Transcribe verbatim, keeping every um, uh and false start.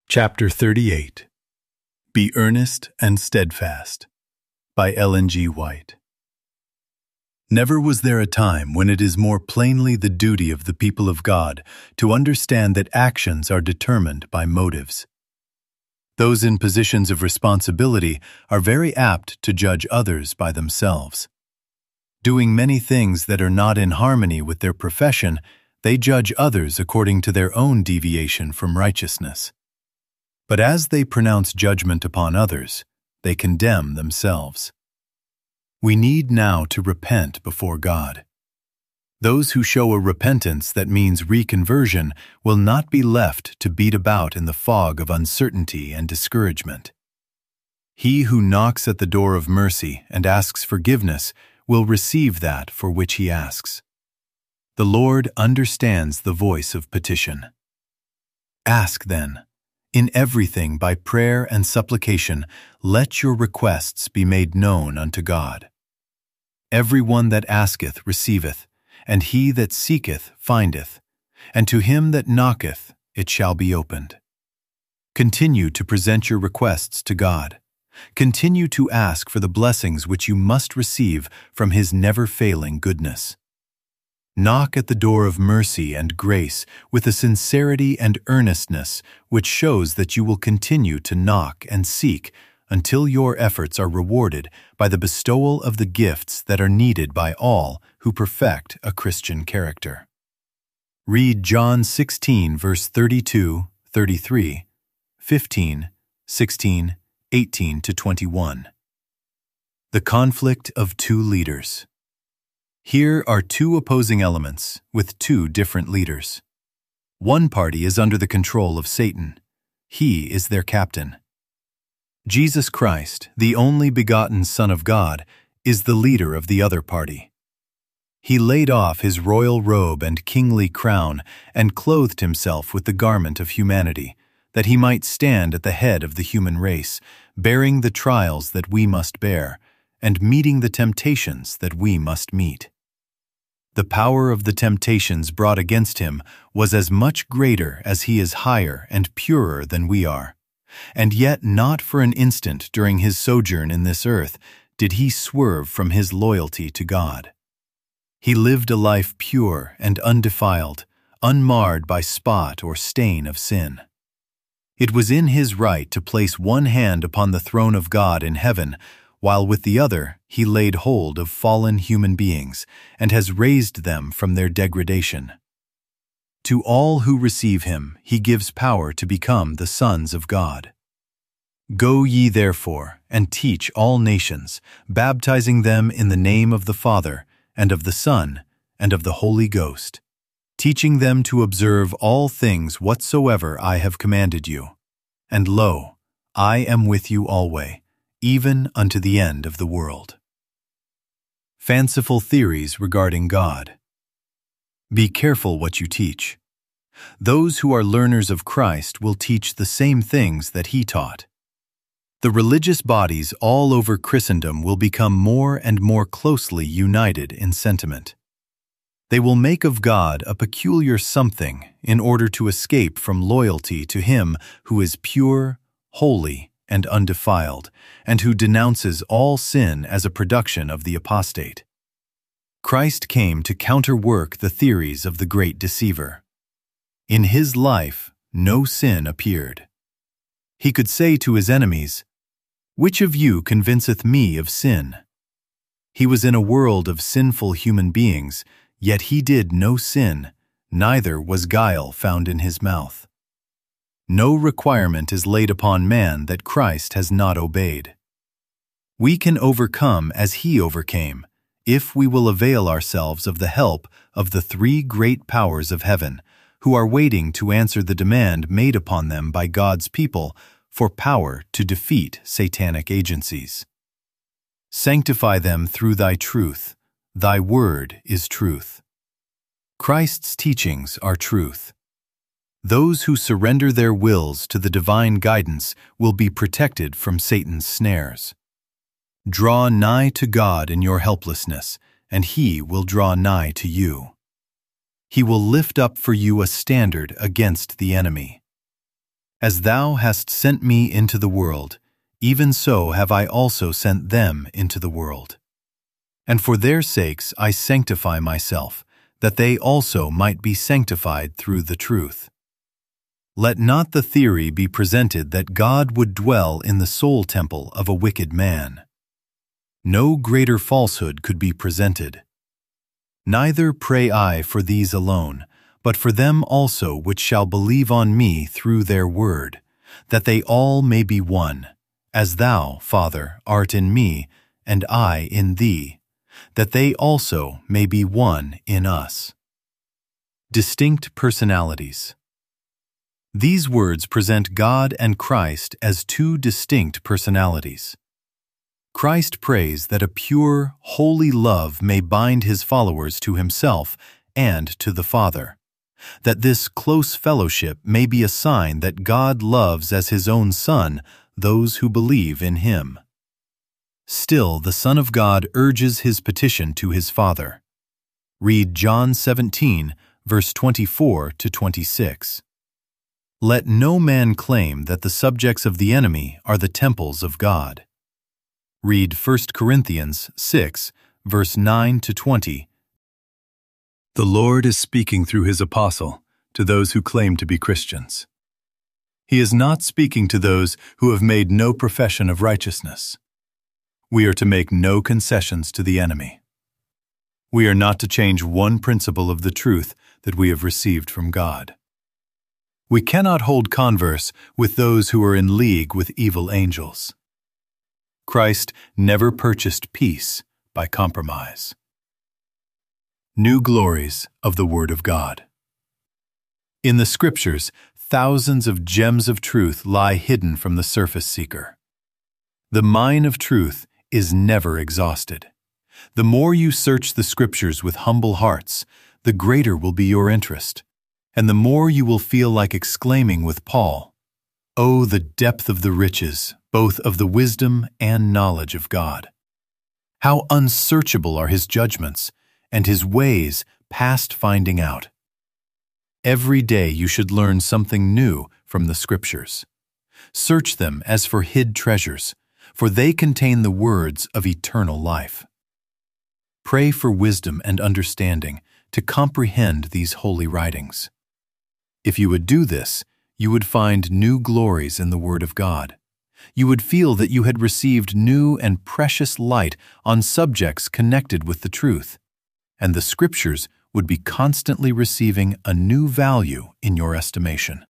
Chapter thirty-eight. Be Earnest and Steadfast, by Ellen G. White. Never was there a time when it is more plainly the duty of the people of God to understand that actions are determined by motives. Those in positions of responsibility are very apt to judge others by themselves. Doing many things that are not in harmony with their profession, they judge others according to their own deviation from righteousness. But as they pronounce judgment upon others, they condemn themselves. We need now to repent before God. Those who show a repentance that means reconversion will not be left to beat about in the fog of uncertainty and discouragement. He who knocks at the door of mercy and asks forgiveness will receive that for which he asks. The Lord understands the voice of petition. Ask then, in everything by prayer and supplication, let your requests be made known unto God. Every one that asketh receiveth, and he that seeketh findeth, and to him that knocketh it shall be opened. Continue to present your requests to God. Continue to ask for the blessings which you must receive from His never-failing goodness. Knock at the door of mercy and grace with a sincerity and earnestness which shows that you will continue to knock and seek until your efforts are rewarded by the bestowal of the gifts that are needed by all who perfect a Christian character. Read John sixteen, verse thirty-two, thirty-three, fifteen, sixteen, eighteen to twenty-one. The conflict of two leaders. Here are two opposing elements with two different leaders. One party is under the control of Satan. He is their captain. Jesus Christ, the only begotten Son of God, is the leader of the other party. He laid off his royal robe and kingly crown and clothed himself with the garment of humanity, that he might stand at the head of the human race, bearing the trials that we must bear, and meeting the temptations that we must meet. The power of the temptations brought against him was as much greater as he is higher and purer than we are, and yet not for an instant during his sojourn in this earth did he swerve from his loyalty to God. He lived a life pure and undefiled, unmarred by spot or stain of sin. It was in his right to place one hand upon the throne of God in heaven, while with the other he laid hold of fallen human beings and has raised them from their degradation. To all who receive him he gives power to become the sons of God. Go ye therefore and teach all nations, baptizing them in the name of the Father, and of the Son, and of the Holy Ghost, teaching them to observe all things whatsoever I have commanded you. And lo, I am with you alway, even unto the end of the world. Fanciful theories regarding God. Be careful what you teach. Those who are learners of Christ will teach the same things that he taught. The religious bodies all over Christendom will become more and more closely united in sentiment. They will make of God a peculiar something in order to escape from loyalty to him who is pure, holy, and undefiled, and who denounces all sin as a production of the apostate. Christ came to counterwork the theories of the great deceiver. In his life, no sin appeared. He could say to his enemies, "Which of you convinceth me of sin?" He was in a world of sinful human beings, yet he did no sin, neither was guile found in his mouth. No requirement is laid upon man that Christ has not obeyed. We can overcome as he overcame, if we will avail ourselves of the help of the three great powers of heaven, who are waiting to answer the demand made upon them by God's people for power to defeat satanic agencies. Sanctify them through thy truth. Thy word is truth. Christ's teachings are truth. Those who surrender their wills to the divine guidance will be protected from Satan's snares. Draw nigh to God in your helplessness, and he will draw nigh to you. He will lift up for you a standard against the enemy. As thou hast sent me into the world, even so have I also sent them into the world. And for their sakes I sanctify myself, that they also might be sanctified through the truth. Let not the theory be presented that God would dwell in the soul temple of a wicked man. No greater falsehood could be presented. Neither pray I for these alone, but for them also which shall believe on me through their word, that they all may be one, as thou, Father, art in me, and I in thee, that they also may be one in us. Distinct personalities. These words present God and Christ as two distinct personalities. Christ prays that a pure, holy love may bind his followers to himself and to the Father, that this close fellowship may be a sign that God loves as his own Son those who believe in him. Still, the Son of God urges his petition to his Father. Read John seventeen, verse twenty-four to twenty-six. Let no man claim that the subjects of the enemy are the temples of God. Read First Corinthians six, verse nine to twenty. The Lord is speaking through his apostle to those who claim to be Christians. He is not speaking to those who have made no profession of righteousness. We are to make no concessions to the enemy. We are not to change one principle of the truth that we have received from God. We cannot hold converse with those who are in league with evil angels. Christ never purchased peace by compromise. New glories of the Word of God. In the Scriptures, thousands of gems of truth lie hidden from the surface seeker. The mine of truth is never exhausted. The more you search the Scriptures with humble hearts, the greater will be your interest, and the more you will feel like exclaiming with Paul, "Oh, the depth of the riches, both of the wisdom and knowledge of God! How unsearchable are his judgments, and his ways past finding out." Every day you should learn something new from the Scriptures. Search them as for hid treasures, for they contain the words of eternal life. Pray for wisdom and understanding to comprehend these holy writings. If you would do this, you would find new glories in the Word of God. You would feel that you had received new and precious light on subjects connected with the truth, and the Scriptures would be constantly receiving a new value in your estimation.